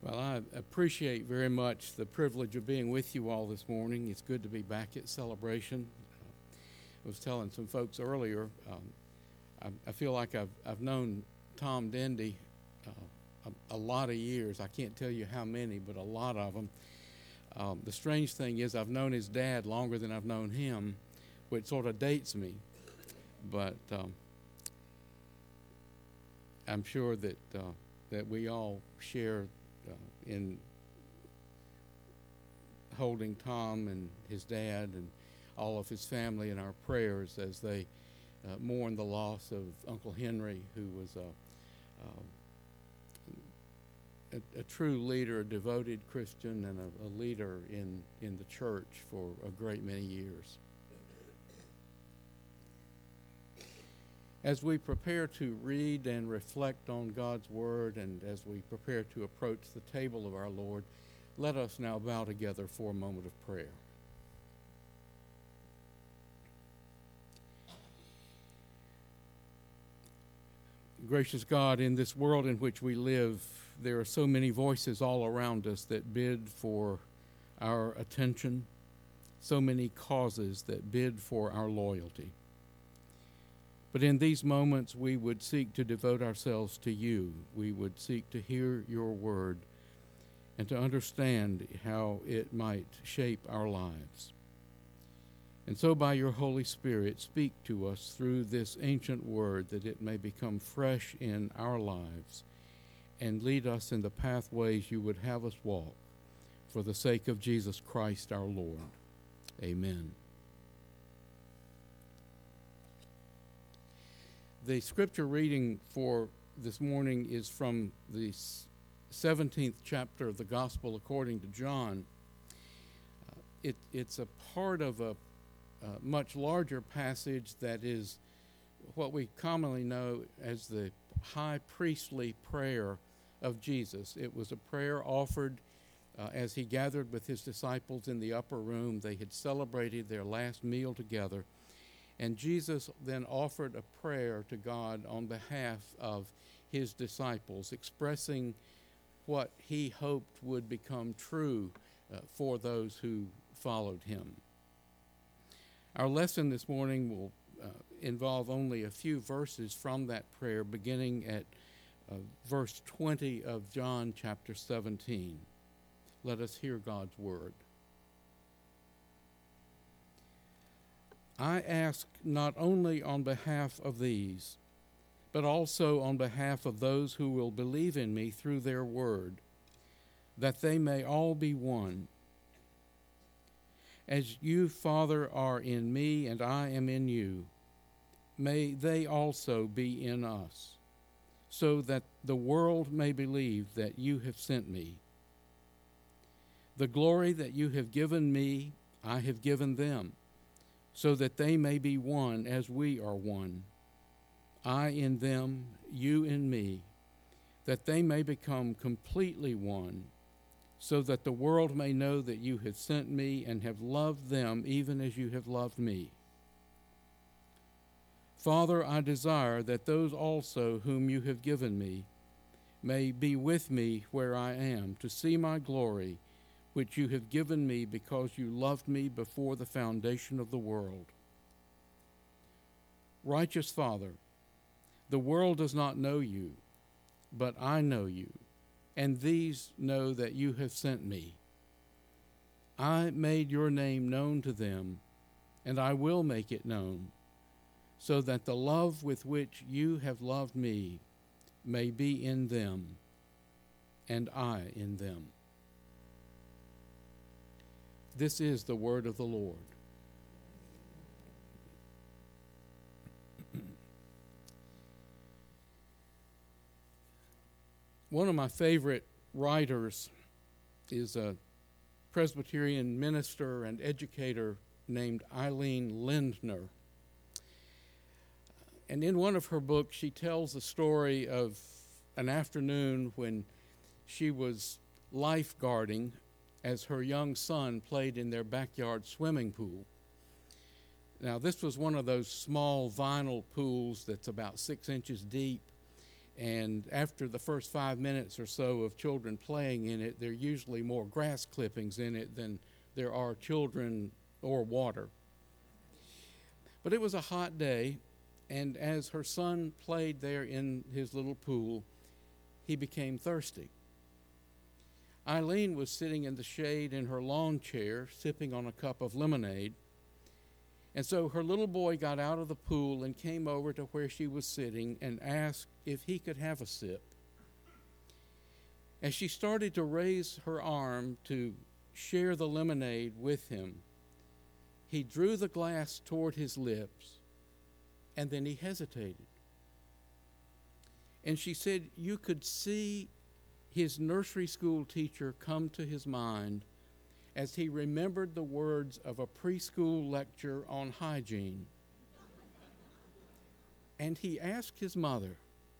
Well, I appreciate very much the privilege of being with you all this morning. It's good to be back at Celebration. I was telling some folks earlier, I feel like I've known Tom Dendy a lot of years. I can't tell you how many, but a lot of them. The strange thing is I've known his dad longer than I've known him, which sort of dates me. But I'm sure that we all share in holding Tom and his dad and all of his family in our prayers as they mourn the loss of Uncle Henry, who was a true leader, a devoted Christian, and a leader in the church for a great many years. As we prepare to read and reflect on God's Word, and as we prepare to approach the table of our Lord, let us now bow together for a moment of prayer. Gracious God, in this world in which we live, there are so many voices all around us that bid for our attention, so many causes that bid for our loyalty. But in these moments, we would seek to devote ourselves to you. We would seek to hear your word and to understand how it might shape our lives. And so by your Holy Spirit, speak to us through this ancient word that it may become fresh in our lives and lead us in the pathways you would have us walk for the sake of Jesus Christ our Lord. Amen. The scripture reading for this morning is from the 17th chapter of the Gospel according to John. It's a part of a much larger passage that is what we commonly know as the high priestly prayer of Jesus. It was a prayer offered as he gathered with his disciples in the upper room. They had celebrated their last meal together. And Jesus then offered a prayer to God on behalf of his disciples, expressing what he hoped would become true for those who followed him. Our lesson this morning will involve only a few verses from that prayer, beginning at verse 20 of John chapter 17. Let us hear God's word. I ask not only on behalf of these, but also on behalf of those who will believe in me through their word, that they may all be one. As you, Father, are in me and I am in you, may they also be in us, so that the world may believe that you have sent me. The glory that you have given me, I have given them, so that they may be one as we are one. I in them, you in me, that they may become completely one, so that the world may know that you have sent me and have loved them even as you have loved me. Father, I desire that those also whom you have given me may be with me where I am, to see my glory, which you have given me because you loved me before the foundation of the world. Righteous Father, the world does not know you, but I know you, and these know that you have sent me. I made your name known to them, and I will make it known, so that the love with which you have loved me may be in them, and I in them. This is the word of the Lord. One of my favorite writers is a Presbyterian minister and educator named Eileen Lindner. And in one of her books, she tells the story of an afternoon when she was lifeguarding as her young son played in their backyard swimming pool. Now, this was one of those small vinyl pools that's about 6 inches deep, And after the first 5 minutes or so of children playing in it, there are usually more grass clippings in it than there are children or water. But it was a hot day, and as her son played there in his little pool, he became thirsty. Eileen was sitting in the shade in her lawn chair, sipping on a cup of lemonade. And so her little boy got out of the pool and came over to where she was sitting and asked if he could have a sip. As she started to raise her arm to share the lemonade with him, he drew the glass toward his lips, and then he hesitated. And she said you could see his nursery school teacher come to his mind as he remembered the words of a preschool lecture on hygiene. And he asked his mother,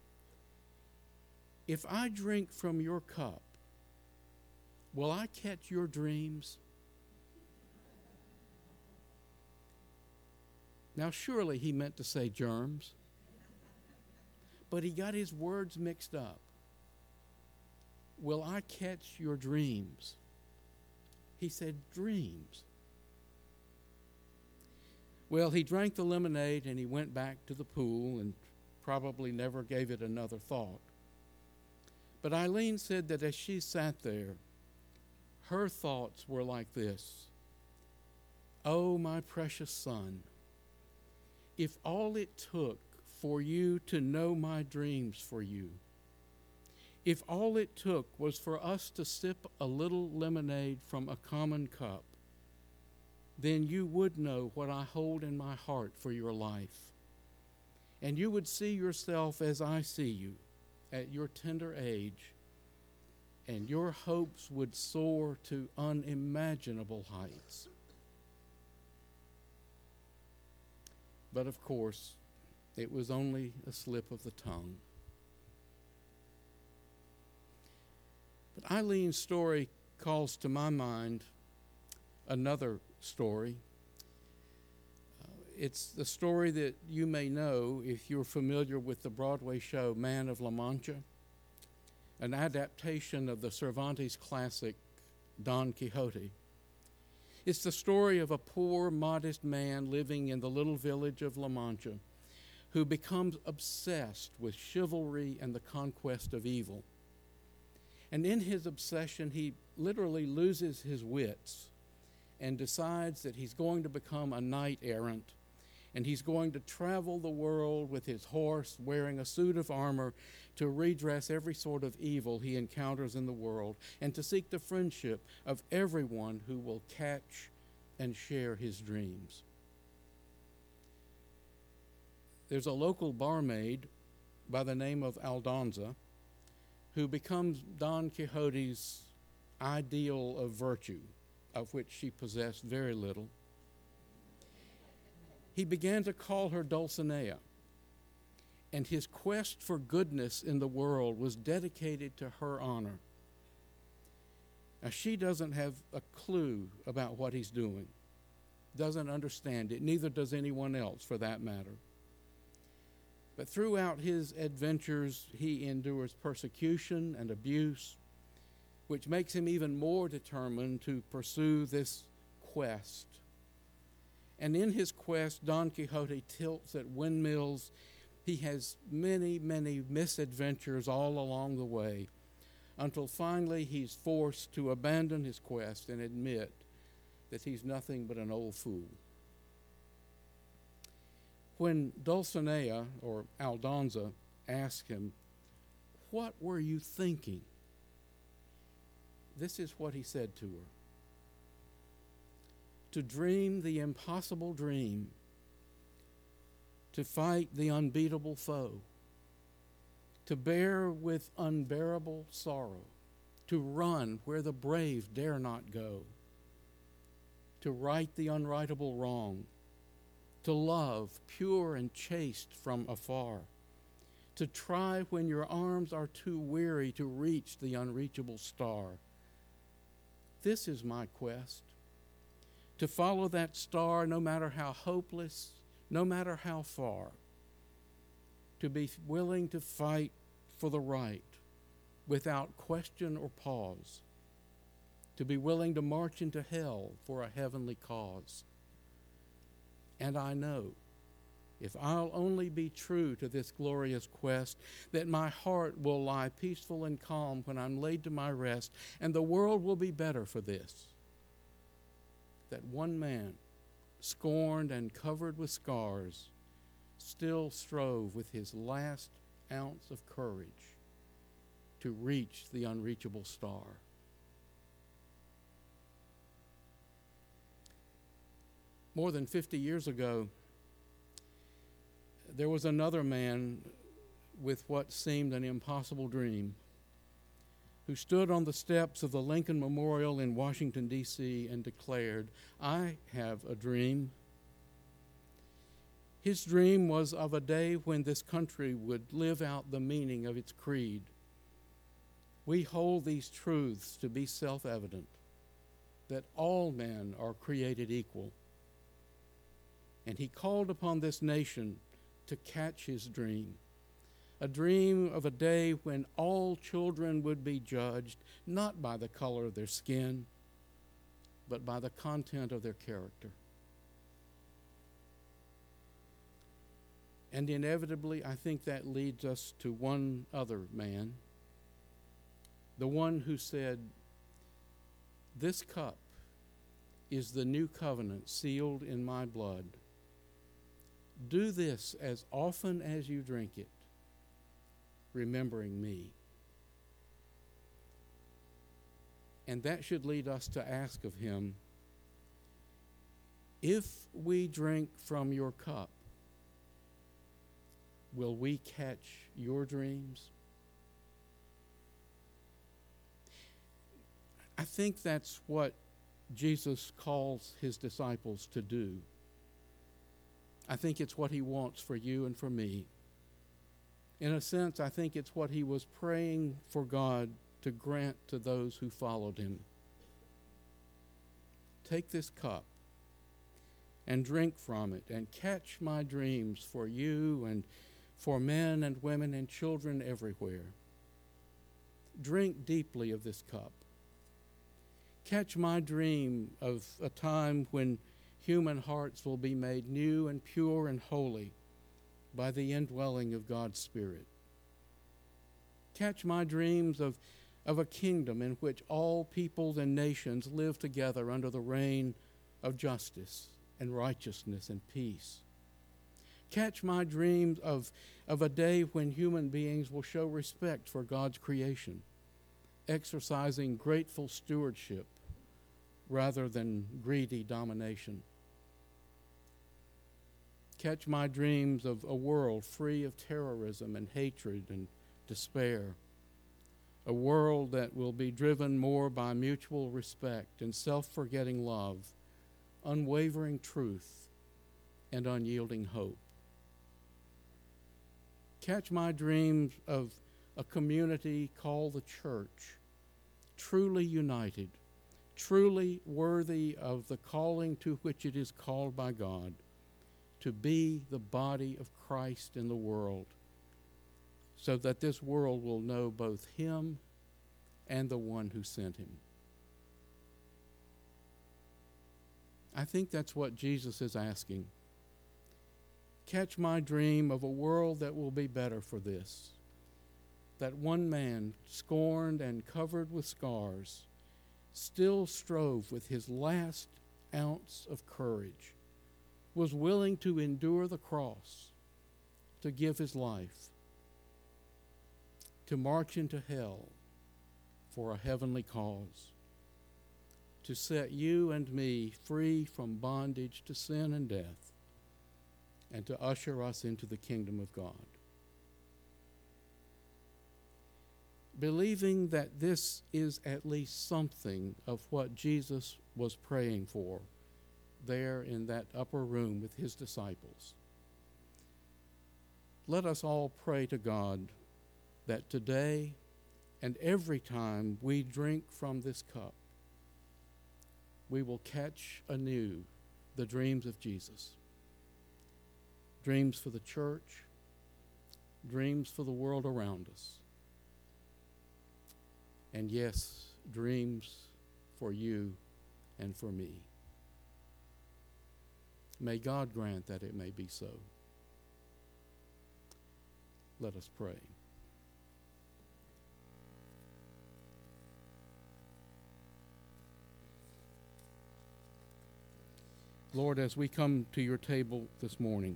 "If I drink from your cup, will I catch your dreams?" Now, surely he meant to say germs, but he got his words mixed up. Will I catch your dreams? He said dreams. Well, he drank the lemonade and he went back to the pool and probably never gave it another thought. But Eileen said that as she sat there, her thoughts were like this: "Oh, my precious son, if all it took for you to know my dreams for you, if all it took was for us to sip a little lemonade from a common cup, then you would know what I hold in my heart for your life. And you would see yourself as I see you at your tender age, and your hopes would soar to unimaginable heights." But of course, it was only a slip of the tongue. But Eileen's story calls to my mind another story. It's the story that you may know if you're familiar with the Broadway show Man of La Mancha, an adaptation of the Cervantes classic Don Quixote. It's the story of a poor, modest man living in the little village of La Mancha who becomes obsessed with chivalry and the conquest of evil. And in his obsession, he literally loses his wits and decides that he's going to become a knight errant, and he's going to travel the world with his horse, wearing a suit of armor, to redress every sort of evil he encounters in the world, and to seek the friendship of everyone who will catch and share his dreams. There's a local barmaid by the name of Aldonza who becomes Don Quixote's ideal of virtue, of which she possessed very little. He began to call her Dulcinea, and his quest for goodness in the world was dedicated to her honor. Now, she doesn't have a clue about what he's doing, doesn't understand it, neither does anyone else for that matter. But throughout his adventures, he endures persecution and abuse, which makes him even more determined to pursue this quest. And in his quest, Don Quixote tilts at windmills. He has many, many misadventures all along the way, until finally he's forced to abandon his quest and admit that he's nothing but an old fool. When Dulcinea, or Aldonza, asked him, "What were you thinking?" this is what he said to her: "To dream the impossible dream, to fight the unbeatable foe, to bear with unbearable sorrow, to run where the brave dare not go, to right the unrightable wrong, to love pure and chaste from afar, to try when your arms are too weary to reach the unreachable star. This is my quest, to follow that star no matter how hopeless, no matter how far, to be willing to fight for the right without question or pause, to be willing to march into hell for a heavenly cause. And I know, if I'll only be true to this glorious quest, that my heart will lie peaceful and calm when I'm laid to my rest, and the world will be better for this. That one man, scorned and covered with scars, still strove with his last ounce of courage to reach the unreachable star. More than 50 years ago, there was another man with what seemed an impossible dream who stood on the steps of the Lincoln Memorial in Washington, D.C. and declared, "I have a dream." His dream was of a day when this country would live out the meaning of its creed. We hold these truths to be self-evident, that all men are created equal. And he called upon this nation to catch his dream, a dream of a day when all children would be judged not by the color of their skin, but by the content of their character. And inevitably, I think that leads us to one other man, the one who said, "This cup is the new covenant sealed in my blood. Do this as often as you drink it, remembering me." And that should lead us to ask of him, if we drink from your cup, will we catch your dreams? I think that's what Jesus calls his disciples to do. I think it's what he wants for you and for me. In a sense, I think it's what he was praying for God to grant to those who followed him. Take this cup and drink from it and catch my dreams for you and for men and women and children everywhere. Drink deeply of this cup. Catch my dream of a time when human hearts will be made new and pure and holy by the indwelling of God's Spirit. Catch my dreams of a kingdom in which all peoples and nations live together under the reign of justice and righteousness and peace. Catch my dreams of a day when human beings will show respect for God's creation, exercising grateful stewardship rather than greedy domination. Catch my dreams of a world free of terrorism and hatred and despair, a world that will be driven more by mutual respect and self-forgetting love, unwavering truth, and unyielding hope. Catch my dreams of a community called the church, truly united, truly worthy of the calling to which it is called by God, to be the body of Christ in the world, so that this world will know both him and the one who sent him. I think that's what Jesus is asking. Catch my dream of a world that will be better for this. That one man, scorned and covered with scars, still strove with his last ounce of courage, was willing to endure the cross, to give his life, to march into hell for a heavenly cause, to set you and me free from bondage to sin and death, and to usher us into the kingdom of God. Believing that this is at least something of what Jesus was praying for there in that upper room with his disciples, let us all pray to God that today and every time we drink from this cup, we will catch anew the dreams of Jesus. Dreams for the church, dreams for the world around us, and yes, dreams for you and for me. May God grant that it may be so. Let us pray. Lord, as we come to your table this morning,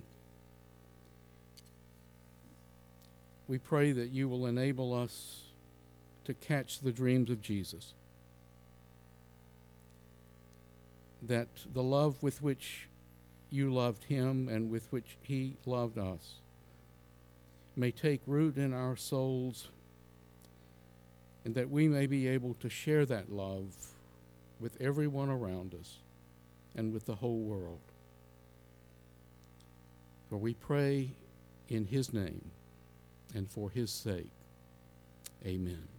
we pray that you will enable us to catch the dreams of Jesus, that the love with which you loved him and with which he loved us may take root in our souls, and that we may be able to share that love with everyone around us and with the whole world. For we pray in his name and for his sake. Amen.